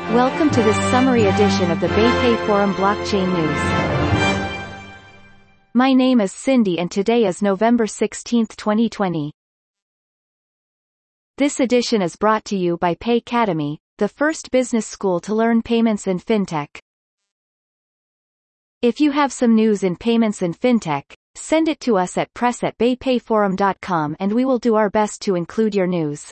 Welcome to this summary edition of the BayPay Forum Blockchain News. My name is Cindy and today is November 16, 2020. This edition is brought to you by Paycademy, the first business school to learn payments and fintech. If you have some news in payments and fintech, send it to us at press@baypayforum.com and we will do our best to include your news.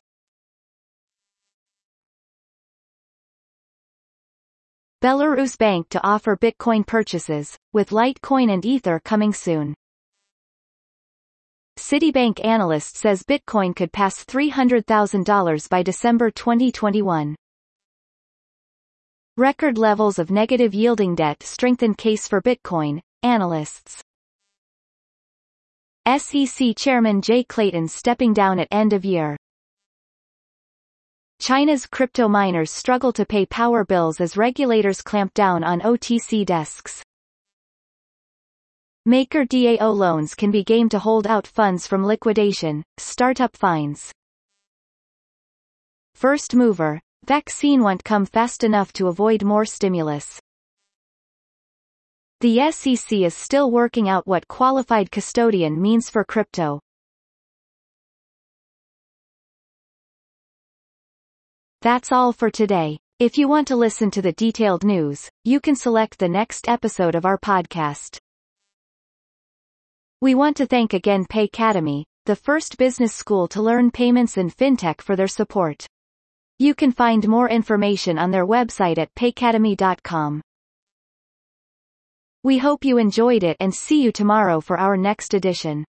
Belarus Bank to offer Bitcoin purchases, with Litecoin and Ether coming soon. Citibank analyst says Bitcoin could pass $300,000 by December 2021. Record levels of negative yielding debt strengthen case for Bitcoin, analysts. SEC Chairman Jay Clayton stepping down at end of year. China's crypto miners struggle to pay power bills as regulators clamp down on OTC desks. MakerDAO loans can be gamed to hold out funds from liquidation, startup finds. First mover, vaccine won't come fast enough to avoid more stimulus. The SEC is still working out what qualified custodian means for crypto. That's all for today. If you want to listen to the detailed news, you can select the next episode of our podcast. We want to thank again Paycademy, the first business school to learn payments and fintech for their support. You can find more information on their website at paycademy.com. We hope you enjoyed it and see you tomorrow for our next edition.